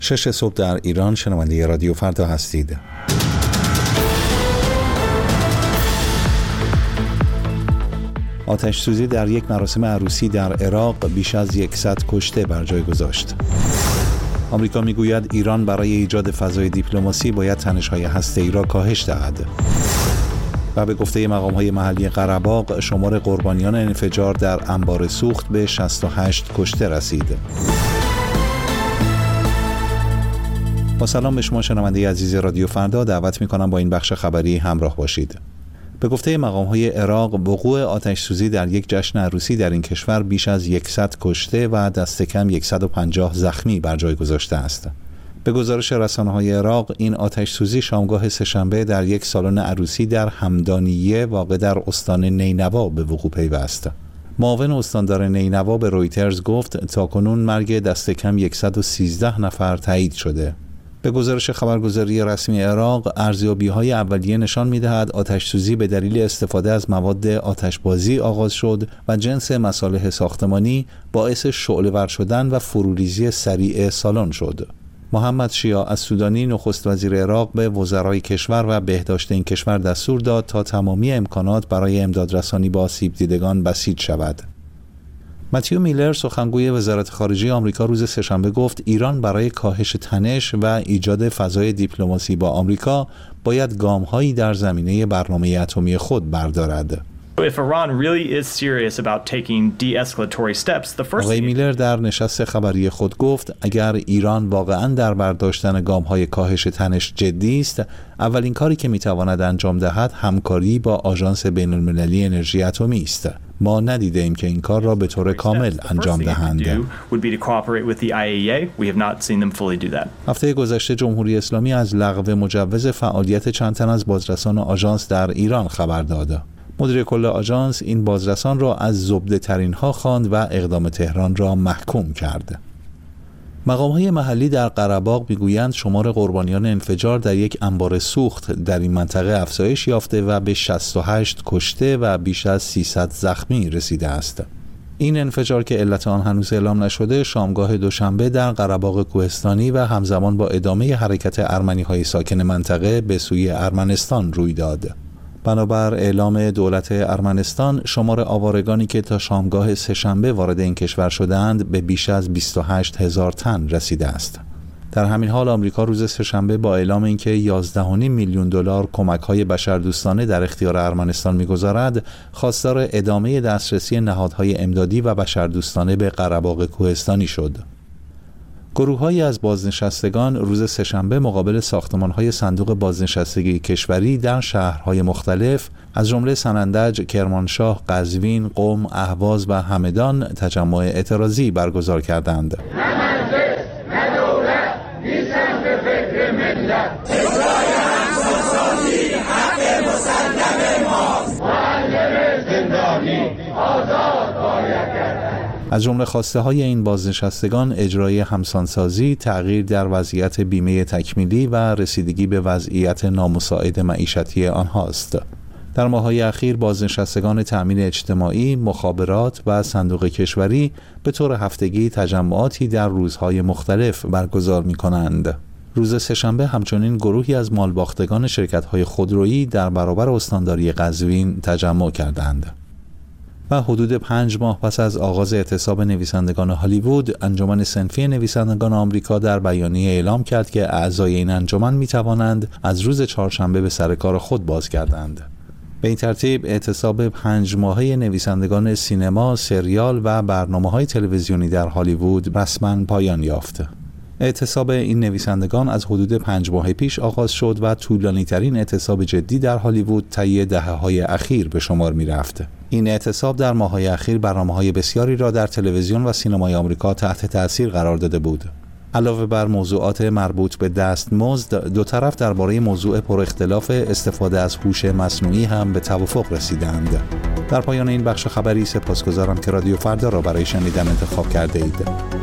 6 صبح در ایران. شنونده رادیو فردا هستید. آتش سوزی در یک مراسم عروسی در عراق بیش از 100 کشته بر جای گذاشت. آمریکا میگوید ایران برای ایجاد فضای دیپلماسی باید تنش‌های هسته‌ای را کاهش دهد. و به گفته مقام‌های محلی قره‌باغ شمار قربانیان انفجار در انبار سوخت به 68 کشته رسید. با سلام به شما شنونده عزیز رادیو فردا، دعوت می‌کنم با این بخش خبری همراه باشید. به گفته مقام‌های عراق وقوع آتش سوزی در یک جشن عروسی در این کشور بیش از 100 کشته و دست کم 150 زخمی بر جای گذاشته است. به گزارش رسانه‌های عراق این آتش سوزی شامگاه سه‌شنبه در یک سالن عروسی در همدانیه واقع در استان نینوا به وقوع پیوست. معاون استاندار نینوا به رویترز گفت تاکنون مرگ دست کم 113 نفر تایید شده. به گزارش خبرگزاری رسمی عراق، ارزیابی‌های اولیه نشان می‌دهد آتش‌سوزی به دلیل استفاده از مواد آتشبازی آغاز شد و جنس مصالح ساختمانی باعث شعله‌ور شدن و فروریزی سریع سالن شد. محمد شیعه السودانی نخست وزیر عراق به وزرای کشور و بهداشت این کشور دستور داد تا تمامی امکانات برای امدادرسانی به آسیب دیدگان بسیج شود. متیو میلر سخنگوی وزارت خارجه آمریکا روز سه‌شنبه گفت ایران برای کاهش تنش و ایجاد فضای دیپلماسی با آمریکا باید گام‌هایی در زمینه برنامه اتمی خود بردارد. آقای میلر در نشست خبری خود گفت اگر ایران واقعاً در برداشتن گام‌های کاهش تنش جدی است، اولین کاری که می‌تواند انجام دهد همکاری با آژانس بین‌المللی انرژی اتمی است. ما ندیدیم که این کار را به طور کامل انجام دهند. هفته گذشته جمهوری اسلامی از لغو مجوز فعالیت چند تن از بازرسان آژانس در ایران خبر داد. مدیر کل آژانس این بازرسان را از زبده ترین ها خواند و اقدام تهران را محکوم کرد. مقام‌های محلی در قره‌باغ میگویند شمار قربانیان انفجار در یک انبار سوخت در این منطقه افزایش یافته و به 68 کشته و بیش از 300 زخمی رسیده است. این انفجار که علت آن هنوز اعلام نشده شامگاه دوشنبه در قره‌باغ کوهستانی و همزمان با ادامه حرکت ارمنی‌های ساکن منطقه به سوی ارمنستان روی داد. بنابر اعلام دولت ارمنستان شمار آوارگانی که تا شامگاه سه‌شنبه وارد این کشور شدند به بیش از 28,000 تن رسیده است. در همین حال آمریکا روز سه‌شنبه با اعلام اینکه 11.5 میلیون دلار کمک‌های بشردوستانه در اختیار ارمنستان می‌گذارد، خواستار ادامه دسترسی نهادهای امدادی و بشردوستانه به قره‌باغ کوهستانی شد. گروه‌هایی از بازنشستگان روز سه‌شنبه مقابل ساختمان‌های صندوق بازنشستگی کشوری در شهرهای مختلف از جمله سنندج، کرمانشاه، قزوین، قم، اهواز و همدان تجمع اعتراضی برگزار کردند. از جمله خواسته های این بازنشستگان اجرای همسانسازی، تغییر در وضعیت بیمه تکمیلی و رسیدگی به وضعیت نامساعد معیشتی آنهاست. در ماه‌های اخیر بازنشستگان تأمین اجتماعی، مخابرات و صندوق کشوری به طور هفتگی تجمعاتی در روزهای مختلف برگزار می‌کنند. روز سه‌شنبه همچنین گروهی از مالباختگان شرکت‌های خودرویی در برابر استانداری قزوین تجمع کردند. و حدود 5 ماه پس از آغاز اعتصاب نویسندگان هالیوود، انجمن صنفی نویسندگان آمریکا در بیانیه اعلام کرد که اعضای این انجمن می‌توانند از روز چهارشنبه به سر کار خود بازگردند. به این ترتیب اعتصاب 5 ماهه نویسندگان سینما، سریال و برنامه‌های تلویزیونی در هالیوود رسما پایان یافت. اعتصاب این نویسندگان از حدود 5 ماه پیش آغاز شد و طولانی‌ترین اعتصاب جدی در هالیوود طی دهه‌های اخیر به شمار می‌رفت. این اعتصاب در ماه‌های اخیر برنامه‌های بسیاری را در تلویزیون و سینمای آمریکا تحت تأثیر قرار داده بود. علاوه بر موضوعات مربوط به دستمزد، دو طرف درباره موضوع پر اختلاف استفاده از هوش مصنوعی هم به توافق رسیدند. در پایان این بخش خبری سپاسگزارم که رادیو فردا را برای شنیدن انتخاب کرده اید.